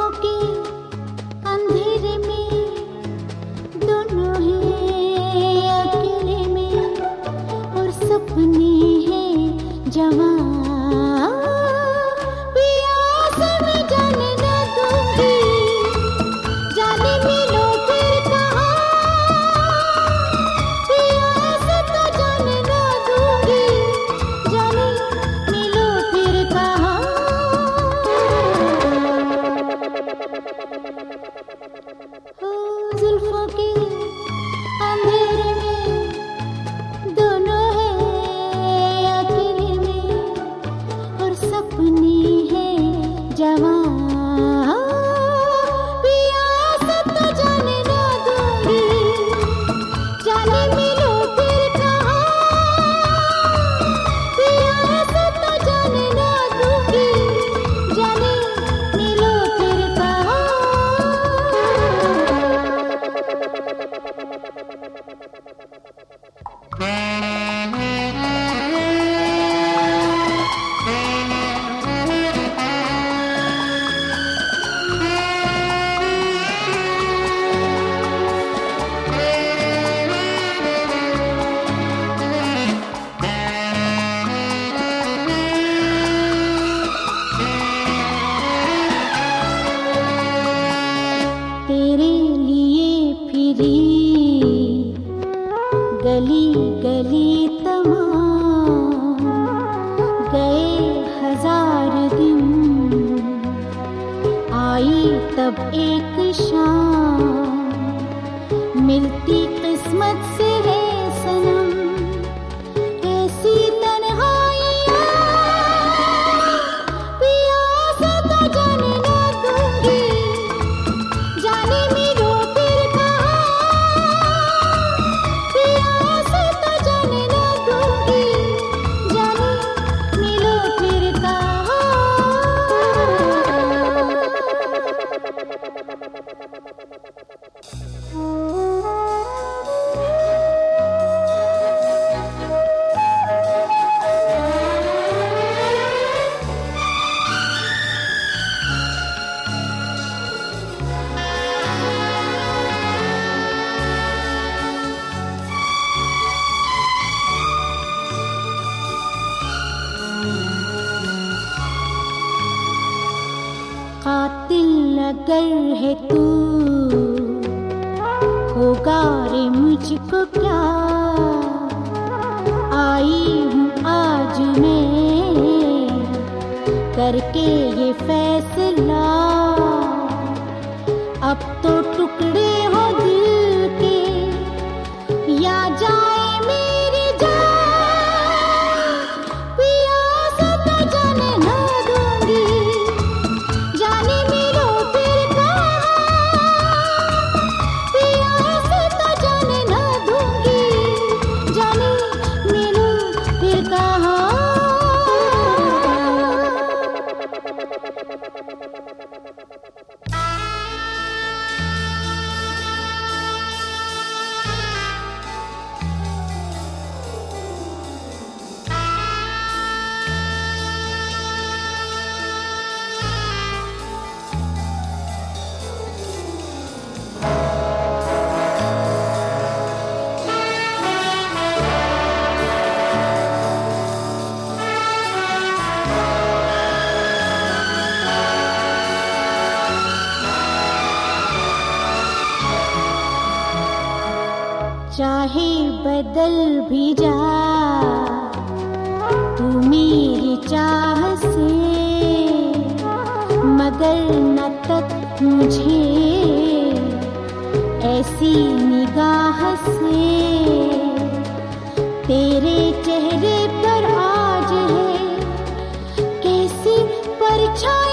के अंधेरे में दोनों हैं अकेले में, और सपने हैं जवां। जुल्फों के अंधेरे में दोनों हैं अकेले में, और सपने हैं जवां। पिया से तो जाने ना दूंगी, जाने मिलो फिर कहाँ। पिया से तो जाने ना दूंगी, जाने मिलो फिर कहाँ। तेरे लिए फिरी गली गली तमाम, गए 1000 दिन, आई तब एक शाम। मिलती किस्मत से है सनम ऐसी तन्हाइयाँ। पिया से तो जाने ना दूंगी, जाने मिलो फिर कहाँ। पिया से तो जाने ना दूंगी, जाने मिलो फिर कहाँ। कातिल अगर है तू, होगा रे मुझको क्या। आई हूँ आज मैं करके ये फैसला, अब तो टुकड़े हो दिल के या जाए मेरी जान। पिया से तो जाने ना दूंगी, जाने मिलो फिर कहाँ। पिया से तो जाने ना दूंगी, जाने मिलो फिर कहाँ। चाहे बदल भी जा तू मेरी चाह से, मगर न तक मुझे ऐसी निगाह से। तेरे चेहरे पर आज है कैसी परछाई।